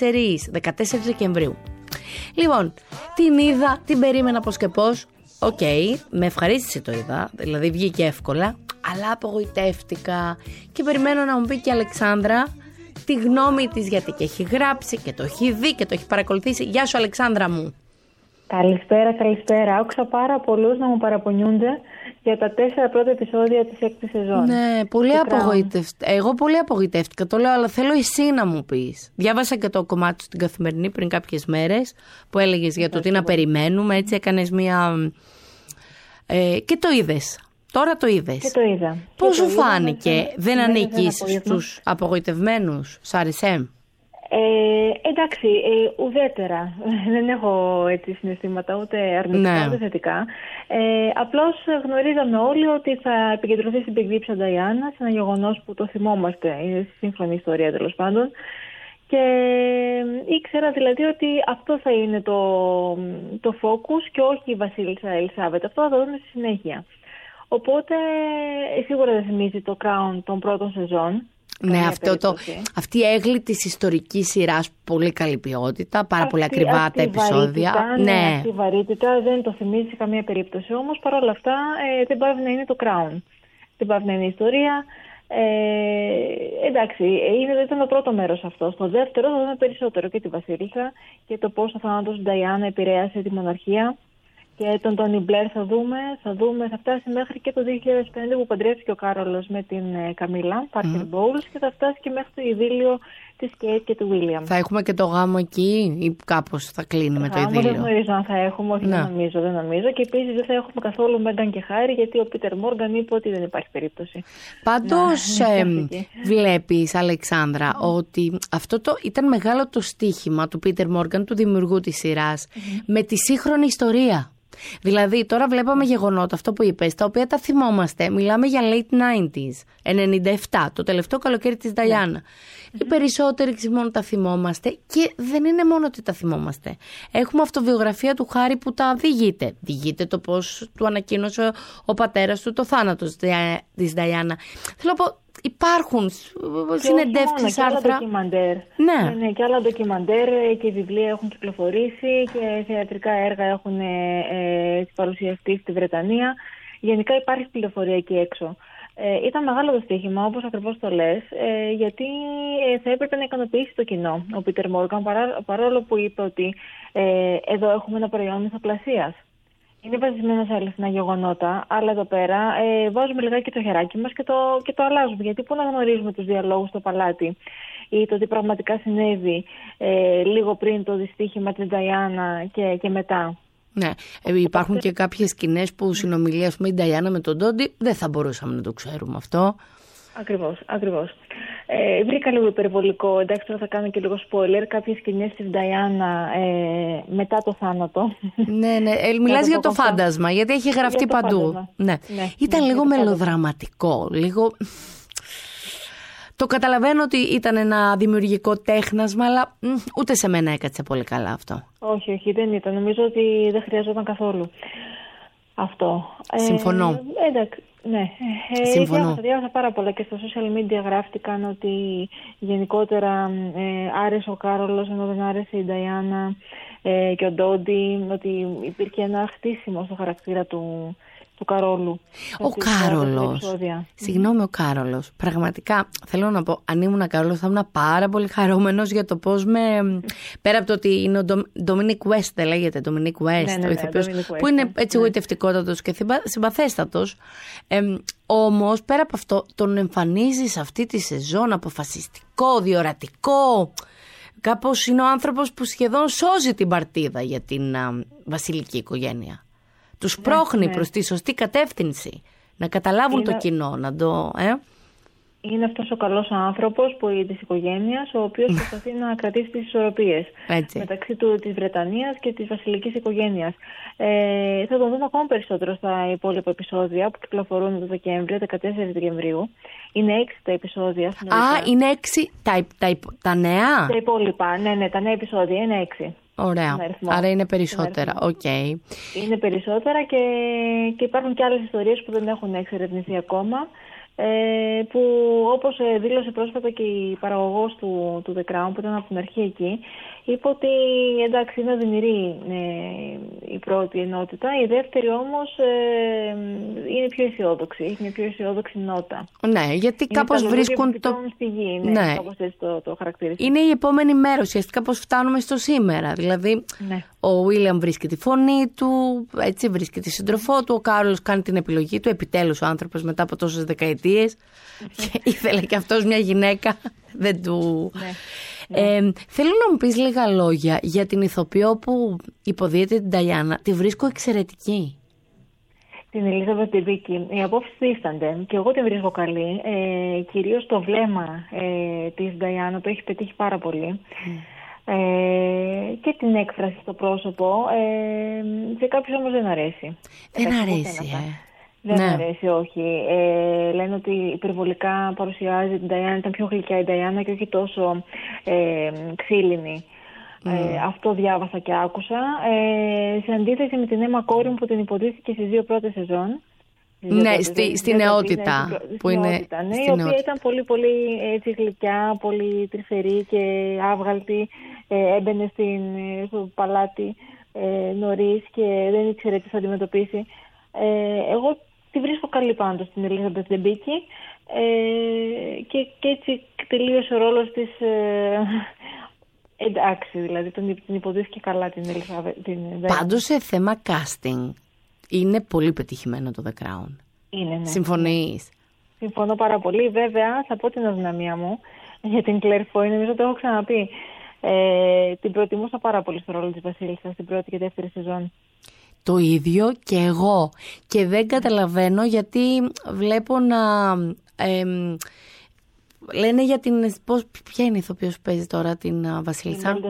14 Δεκεμβρίου. Λοιπόν, την είδα, την περίμενα πώς και πώς. Οκ, με ευχαρίστησε το είδα, δηλαδή βγήκε εύκολα, αλλά απογοητεύτηκα και περιμένω να μου πει και η Αλεξάνδρα τη γνώμη της, γιατί και έχει γράψει και το έχει δει και το έχει παρακολουθήσει. Γεια σου Αλεξάνδρα μου. Καλησπέρα. Άκουσα πάρα πολλούς να μου παραπονιούνται για τα 4 πρώτα επεισόδια της 6ης σεζόν. Ναι, πολύ απογοητεύτηκα. Εγώ πολύ απογοητεύτηκα, το λέω, αλλά θέλω εσύ να μου πεις. Διάβασα και το κομμάτι στην Καθημερινή πριν κάποιες μέρες που έλεγες για το τι να περιμένουμε, έτσι έκανες μία... και το είδες. Τώρα το είδες. Και το είδα. Πώς σου φάνηκε, δεν ανήκεις στους απογοητευμένους, σ' άρεσε? Εντάξει, ουδέτερα. Δεν έχω έτσι συναισθήματα ούτε αρνητικά ούτε θετικά. Απλώς γνωρίζαμε όλοι ότι θα επικεντρωθεί στην πριγκίπισσα Νταϊάννα, σε ένα γεγονός που το θυμόμαστε, είναι σύγχρονη ιστορία τέλος πάντων. Και ήξερα δηλαδή ότι αυτό θα είναι το focus και όχι η Βασίλισσα Ελισάβετ. Αυτό θα το δούμε στη συνέχεια. Οπότε σίγουρα δεν θυμίζει το Crown των πρώτων σεζόν. Ναι, αυτή η έγκλη της ιστορικής σειράς, πολύ καλή ποιότητα, πάρα πολύ ακριβά τα επεισόδια. Ναι, αυτή η βαρύτητα δεν το θυμίζει σε καμία περίπτωση. Όμως παρόλα αυτά δεν πάει να είναι το Crown. Δεν πάει να είναι η ιστορία. Εντάξει, ήταν το πρώτο μέρος αυτό. Στο δεύτερο θα δούμε περισσότερο και τη Βασίλισσα και το πώς ο θάνατος της Νταϊάννα επηρέασε τη μοναρχία. Και τον Τόνι Μπλερ θα φτάσει μέχρι και το 2005 που παντρεύτηκε ο Κάρολος με την Καμίλα Πάρκερ Μπόουλς και θα φτάσει και μέχρι το ειδήλιο της Κέιτ και του Βίλιαμ. Θα έχουμε και το γάμο εκεί ή κάπως θα κλείνει με το ειδήλιο? Δεν γνωρίζω αν θα έχουμε, όχι, δεν νομίζω. Και επίσης δεν θα έχουμε καθόλου Μέγκαν και Χάρη, γιατί ο Πίτερ Μόργαν είπε ότι δεν υπάρχει περίπτωση. Πάντως βλέπεις, Αλεξάνδρα, ότι αυτό ήταν μεγάλο το στοίχημα του Πίτερ Μόργαν, του δημιουργού της σειράς, με τη σύγχρονη ιστορία. Δηλαδή τώρα βλέπαμε γεγονότα, αυτό που είπες, τα οποία τα θυμόμαστε. Μιλάμε για late 90s, 97, το τελευταίο καλοκαίρι της Νταϊάννα. Οι περισσότεροι μόνο τα θυμόμαστε και δεν είναι μόνο ότι τα θυμόμαστε. Έχουμε αυτοβιογραφία του Χάρη που τα διηγείται. Διηγείται το πώς του ανακοίνωσε ο πατέρας του το θάνατο της Νταϊάννα. Θέλω να πω, υπάρχουν συνεντεύξεις, άρθρα. Ναι, και άλλα ντοκιμαντέρ και βιβλία έχουν κυκλοφορήσει και θεατρικά έργα έχουν παρουσιαστεί στη Βρετανία. Γενικά υπάρχει πληροφορία εκεί έξω. Ήταν μεγάλο το στοίχημα, όπως ακριβώς το λες, γιατί θα έπρεπε να ικανοποιήσει το κοινό. Ο Πίτερ Μόργαν, παρόλο που είπε ότι εδώ έχουμε ένα προϊόν μυθοπλασίας. Είναι βασισμένο σε αληθινά γεγονότα, αλλά εδώ πέρα βάζουμε λιγάκι το χεράκι μας και το αλλάζουμε. Γιατί πού να γνωρίζουμε τους διαλόγους στο παλάτι ή το τι πραγματικά συνέβη λίγο πριν το δυστύχημα της Νταϊάννα και μετά. Ναι, υπάρχουν και κάποιες σκηνές που συνομιλία με η Νταϊάννα με τον Ντόντι, δεν θα μπορούσαμε να το ξέρουμε αυτό. Ακριβώς. Βρήκα λίγο υπερβολικό, εντάξει τώρα θα κάνω και λίγο spoiler, κάποιες σκηνές της Νταϊάννα μετά το θάνατο. Ναι, μιλάς για το φάντασμα, γιατί έχει γραφτεί παντού. Ναι. Ήταν λίγο μελοδραματικό, λίγο... Το καταλαβαίνω ότι ήταν ένα δημιουργικό τέχνασμα, αλλά ούτε σε μένα έκατσε πολύ καλά αυτό. Όχι, δεν ήταν. Νομίζω ότι δεν χρειαζόταν καθόλου αυτό. Συμφωνώ. Εντάξει, ναι. Διάβασα πάρα πολλά και στα social media γράφτηκαν ότι γενικότερα άρεσε ο Κάρολος ενώ δεν άρεσε η Νταϊάννα και ο Ντόντι, ότι υπήρχε ένα χτίσιμο στο χαρακτήρα του Καρόλου. Ο Κάρολος. Συγγνώμη, ο Κάρολος. Πραγματικά θέλω να πω, αν ήμουν Κάρολος θα ήμουν πάρα πολύ χαρούμενος για το πώς πέρα από το ότι είναι ο Dominic West, δεν λέγεται, Dominic West, ο ηθοποιός, που είναι έτσι εγωιτευτικότατος και συμπαθέστατος. Όμως πέρα από αυτό τον εμφανίζει σε αυτή τη σεζόν αποφασιστικό, διορατικό. Κάπως είναι ο άνθρωπος που σχεδόν σώζει την παρτίδα για την βασιλική οικογένεια. Τους πρόχνει προς τη σωστή κατεύθυνση. να καταλάβουν το κοινό, να το... Είναι αυτός ο καλός άνθρωπος της οικογένειας, ο οποίος προσπαθεί να κρατήσει τις ισορροπίες μεταξύ της Βρετανίας και της βασιλικής οικογένειας. Θα τον δούμε ακόμα περισσότερο στα υπόλοιπα επεισόδια που κυκλοφορούν το Δεκέμβριο, 14 Δεκεμβρίου. Είναι 6 τα επεισόδια. Είναι 6 τα νέα? Τα υπόλοιπα, ναι, τα νέα επεισόδια είναι 6. Ωραία, άρα είναι περισσότερα. Okay. Είναι περισσότερα και υπάρχουν και άλλες ιστορίες που δεν έχουν εξερευνηθεί ακόμα, που όπως δήλωσε πρόσφατα και η παραγωγός του The Crown που ήταν από την αρχή εκεί, είπε ότι εντάξει είναι οδυνηρή η πρώτη ενότητα, η δεύτερη όμως είναι πιο αισιόδοξη, έχει μια πιο αισιόδοξη νότα. Ναι, γιατί είναι κάπως βρίσκουν στη γη, ναι. Κάπως έτσι το χαρακτηρίζει. Είναι η επόμενη μέρα ουσιαστικά, πώς φτάνουμε στο σήμερα, δηλαδή ο Βίλιαμ βρίσκει τη φωνή του, έτσι βρίσκει τη σύντροφό του, ο Κάρολος κάνει την επιλογή του, επιτέλους ο άνθρωπος μετά από τόσες δεκαετίες και ήθελε και αυτός μια γυναίκα, δεν του... Θέλω να μου πεις λίγα λόγια για την ηθοποιό που υποδίεται την Νταϊάννα. Τη βρίσκω εξαιρετική. Την Ελίζαμπεθ Ντεμπίκη. Οι απόψεις δίστανται και εγώ την βρίσκω καλή. Κυρίως το βλέμμα της Νταϊάννα το έχει πετύχει πάρα πολύ. Και την έκφραση στο πρόσωπο. Σε κάποιους όμως δεν αρέσει. Δεν αρέσει, Δεν αρέσει, όχι. Λένε ότι υπερβολικά παρουσιάζει την Νταϊάννα, ήταν πιο γλυκιά η Νταϊάννα και όχι τόσο ξύλινη. Αυτό διάβασα και άκουσα. Σε αντίθεση με την Έμα Κόριν που την υποδίθηκε στις 2 πρώτες σεζόν. Ναι, στη νεότητα. Που είναι η οποία ήταν πολύ πολύ έτσι γλυκιά, πολύ τρυφερή και άβγαλτη. Έμπαινε στο παλάτι νωρίς και δεν ήξερε τι θα αντιμετωπίσει. Εγώ τη βρίσκω καλή πάντως την Ελίζαμπεθ Ντεμπίκη και έτσι τελείωσε ο ρόλος της εντάξει, δηλαδή την υποδίθηκε καλά την Ελίζαμπεθ. Πάντως σε θέμα casting είναι πολύ πετυχημένο το The Crown. Είναι, ναι. Συμφωνείς? Συμφωνώ πάρα πολύ. Βέβαια θα πω την αδυναμία μου για την Claire Foy, νομίζω το έχω ξαναπεί. Την προτιμούσα πάρα πολύ στο ρόλο της Βασίλισσας στην πρώτη και δεύτερη σεζόν. Το ίδιο και εγώ. Και δεν καταλαβαίνω γιατί βλέπω να... λένε για την... ποια είναι η ηθοποιός που παίζει τώρα την Βασίλισσα?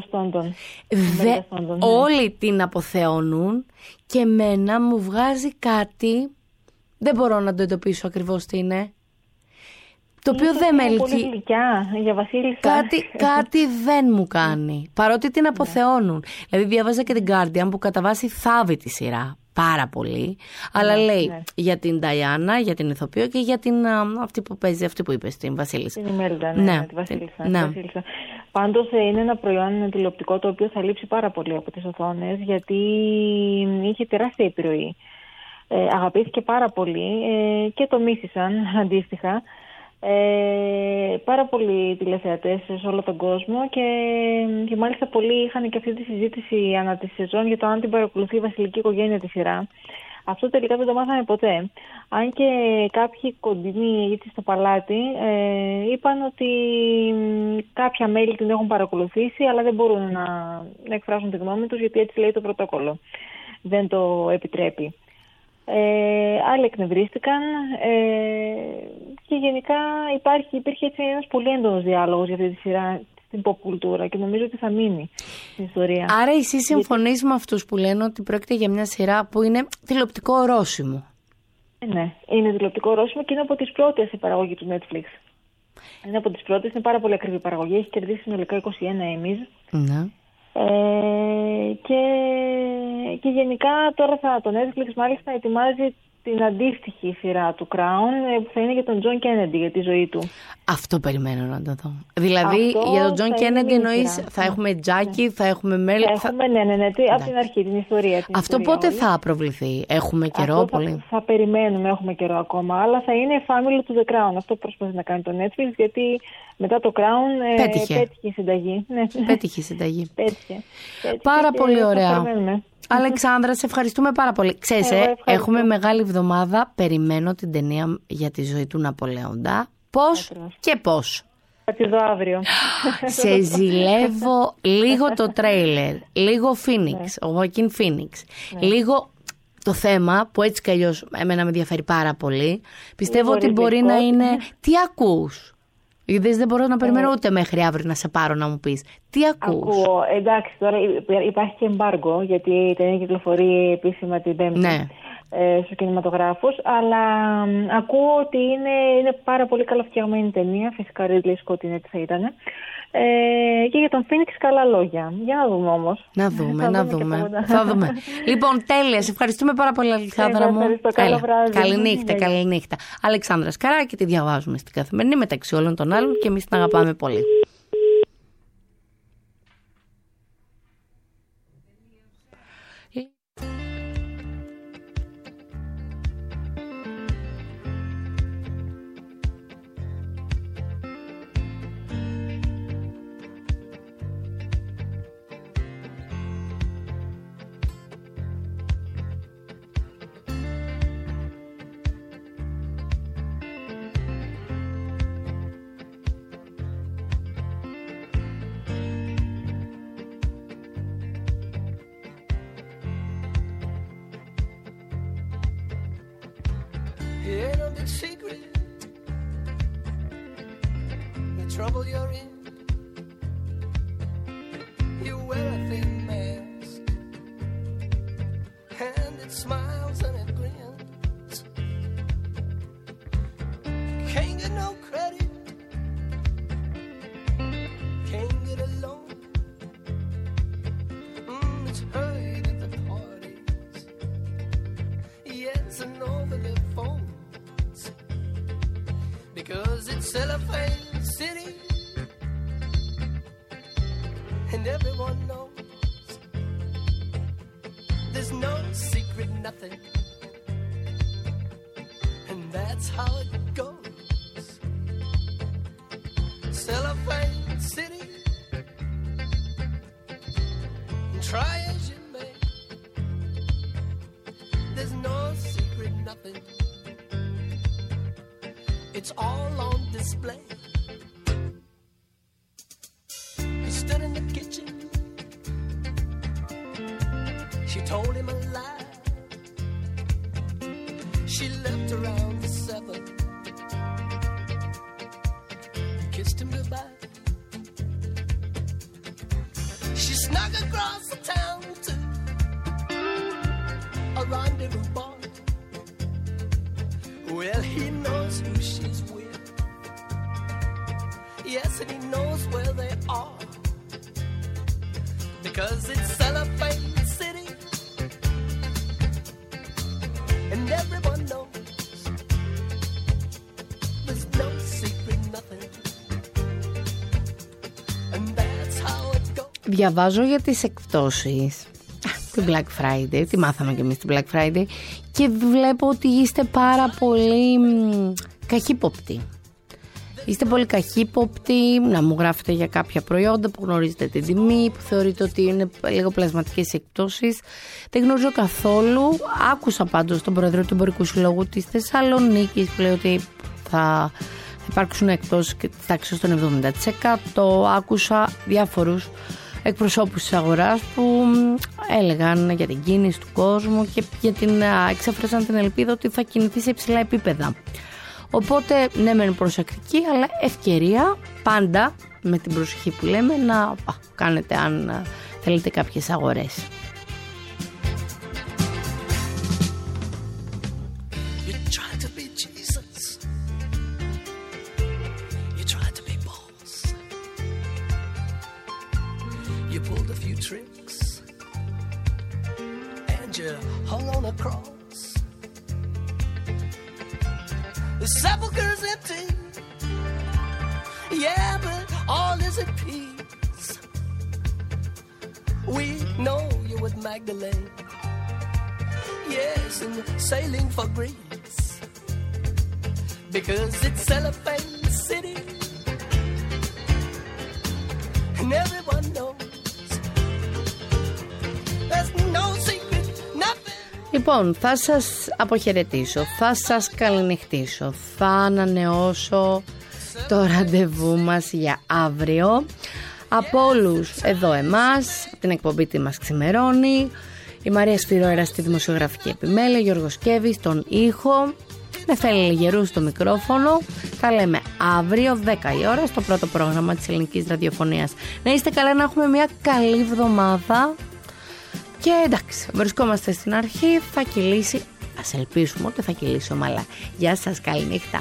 Όλοι την αποθεώνουν και εμένα μου βγάζει κάτι... Δεν μπορώ να το εντοπίσω ακριβώς τι είναι. Το οποίο δεν με ελκύει. Πολύ γλυκιά για Βασίλισσα. Κάτι δεν μου κάνει. Παρότι την αποθεώνουν. Δηλαδή διάβαζα και την Guardian που κατά βάση θάβει τη σειρά πάρα πολύ. Αλλά λέει για την Νταϊάννα, για την ηθοποιό και για την αυτή που παίζει, αυτή που είπες, την Βασίλισσα. Την Ιμέλντα, τη Βασίλισσα. Πάντως είναι ένα προϊόν τηλεοπτικό το οποίο θα λείψει πάρα πολύ από τις οθόνες, γιατί είχε τεράστια επιρροή. Αγαπήθηκε πάρα πολύ και το μίσησαν αντίστοιχα. Πάρα πολλοί τηλεθεατές σε όλο τον κόσμο και μάλιστα πολλοί είχαν και αυτή τη συζήτηση ανά τη σεζόν για το αν την παρακολουθεί η βασιλική οικογένεια τη σειρά. Αυτό τελικά δεν το μάθαμε ποτέ. Αν και κάποιοι κοντινοί έτσι στο παλάτι είπαν ότι κάποια μέλη την έχουν παρακολουθήσει αλλά δεν μπορούν να εκφράσουν τη γνώμη τους γιατί έτσι λέει το πρωτόκολλο. Δεν το επιτρέπει. Άλλοι εκνευρίστηκαν και γενικά υπήρχε έτσι ένας πολύ έντονος διάλογος για αυτή τη σειρά στην pop κουλτούρα και νομίζω ότι θα μείνει στην ιστορία. Άρα εσύ συμφωνείς με αυτούς που λένε ότι πρόκειται για μια σειρά που είναι τηλεοπτικό ορόσημο? Ναι, είναι τηλεοπτικό ορόσημο και είναι από τις πρώτες η παραγωγή του Netflix. Είναι από τις πρώτες, είναι πάρα πολύ ακριβή η παραγωγή, έχει κερδίσει συνολικά 21 Emmys. Ναι. Και γενικά τώρα το Netflix μάλιστα ετοιμάζει την αντίστοιχη σειρά του Crown που θα είναι για τον John Kennedy, για τη ζωή του. Αυτό περιμένω να το δω. Δηλαδή για τον John Kennedy εννοείς θα έχουμε Jackie, θα έχουμε Mel. Ναι, από την αρχή, την ιστορία. Αυτό πότε θα προβληθεί? Έχουμε καιρό πολύ? Θα περιμένουμε, έχουμε καιρό ακόμα, αλλά θα είναι family του The Crown. Αυτό προσπαθεί να κάνει το Netflix, γιατί μετά το Crown πέτυχε η συνταγή. Πέτυχε η συνταγή. Πέτυχε. Πάρα πολύ ωραία. Αλεξάνδρα, σε ευχαριστούμε πάρα πολύ. Ξέρεις, έχουμε μεγάλη εβδομάδα. Περιμένω την ταινία για τη ζωή του Ναπολέοντα. Πώς και πώς. Θα τη δω αύριο. Σε ζηλεύω λίγο το τρέιλερ, λίγο Phoenix, ο Joaquin Phoenix, λίγο το θέμα που έτσι κι αλλιώς εμένα με ενδιαφέρει πάρα πολύ. Πιστεύω ότι μπορεί να είναι τι ακούς. Γιατί δεν μπορώ να περιμένω ούτε μέχρι αύριο να σε πάρω να μου πεις. Τι ακούς? Ακούω. Εντάξει, τώρα υπάρχει και εμπάργκο, γιατί η ταινία κυκλοφορεί επίσημα την Πέμπτη. Ναι. Στους κινηματογράφους, αλλά ακούω ότι είναι πάρα πολύ καλοφτιαγμένη ταινία. Φυσικά Ridley Scott είναι, τι θα ήταν. Και για τον Φίνιξ καλά λόγια. Για να δούμε όμως. Να δούμε. Θα δούμε. Λοιπόν, τέλεια. Σε ευχαριστούμε πάρα πολύ, Αλεξάνδρα μου. Καληνύχτα. Αλεξάνδρα Σκαράκη, τη διαβάζουμε στην Καθημερινή μεταξύ όλων των άλλων και εμείς την αγαπάμε πολύ. Ain't no big secret the trouble you're in. You wear a thin mask and it smiles and it grins. Can't get no credit, can't get a loan. It's hurt at the parties, yes, and over the phone. Because it's Cellophane City, and everyone knows there's no secret, nothing, and that's how it goes. Cellophane City, try as you may, there's no secret, nothing. It's all on display. He stood in the kitchen. She told him a lie. She left around 7. Kissed him goodbye. She snuck across the town to a rendezvous bar. Well, he knows who she's with. Yes, and he knows where they are. Because it's Cellophane City, and everyone knows there's no secret, nothing, and that's how it goes. Διαβάζω για τις εκπτώσεις την Black Friday, τι μάθαμε και εμείς την Black Friday, και βλέπω ότι είστε πάρα πολύ καχύποπτοι. Είστε πολύ καχύποπτοι να μου γράφετε για κάποια προϊόντα που γνωρίζετε την τιμή, που θεωρείτε ότι είναι λίγο πλασματικές εκπτώσεις. Δεν γνωρίζω καθόλου. Άκουσα πάντως τον πρόεδρο του Εμπορικού Συλλόγου της Θεσσαλονίκης που λέει ότι θα υπάρξουν εκπτώσεις τάξης των 70%. Άκουσα διάφορους εκπροσώπους της αγοράς που έλεγαν για την κίνηση του κόσμου και εξέφρασαν την ελπίδα ότι θα κινηθεί σε υψηλά επίπεδα. Οπότε ναι, μεν προσεκτική, αλλά ευκαιρία πάντα με την προσοχή που λέμε να κάνετε αν θέλετε κάποιες αγορές. You pulled a few tricks and you hung on a cross. The sepulchre's empty, yeah, but all is at peace. We know you're with Magdalene, yes, and sailing for Greece. Because it's Cellophane City, and everyone knows. Λοιπόν, θα σας αποχαιρετήσω, θα σας καληνυχτήσω, θα ανανεώσω το ραντεβού μας για αύριο. Από όλους εδώ εμάς, την εκπομπή τι μας ξημερώνει, Η Μαρία Σφυρόερα στη δημοσιογραφική επιμέλεια, Γιώργος Κέβης στον ήχο, Νεφέλη Λιγερού στο μικρόφωνο. Τα λέμε αύριο 10 η ώρα στο πρώτο πρόγραμμα της ελληνικής ραδιοφωνίας. Να είστε καλά, να έχουμε μια καλή εβδομάδα. Και εντάξει, βρισκόμαστε στην αρχή, θα κυλήσει, ας ελπίσουμε ότι θα κυλήσει ομαλά. Γεια σας, καλή νύχτα.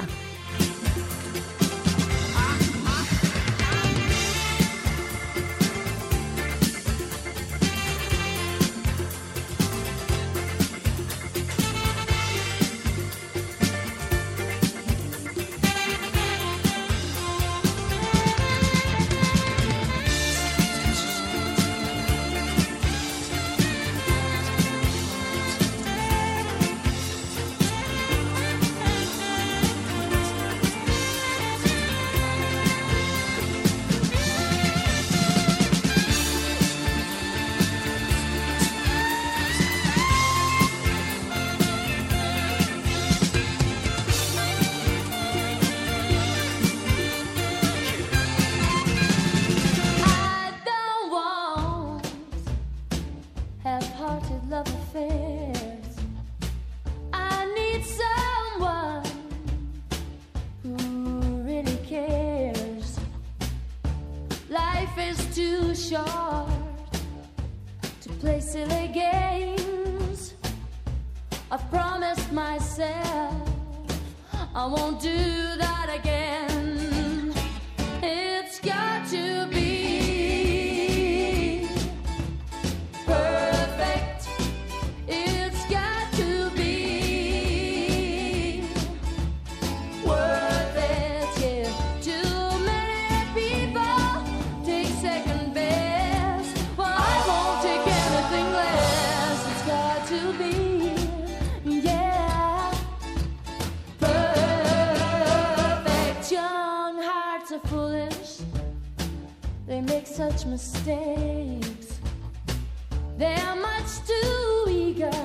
Mistakes. They are much too eager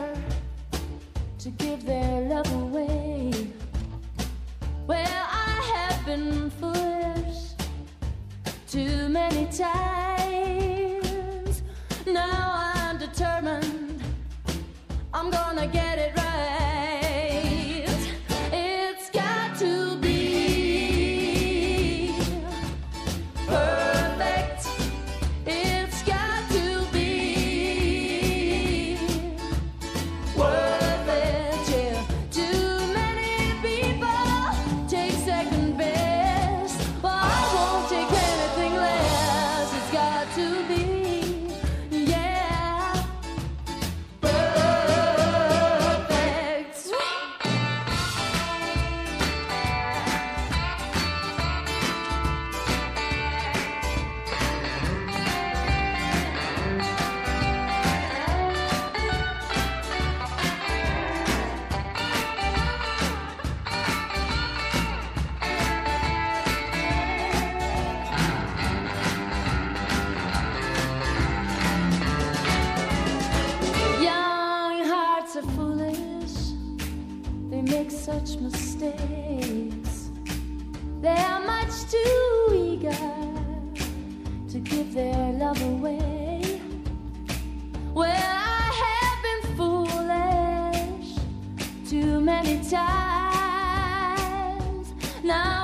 to give their love away. Well, I have been foolish too many times. Now I'm determined I'm gonna get it right. It's got to be perfect. It's got to be worth it, yeah. Too many people take second best. Well, I won't take anything less. It's got to be, yeah, perfect. Young hearts are foolish, they make such mistakes. They are much too eager to give their love away. Well, I have been foolish too many times. Now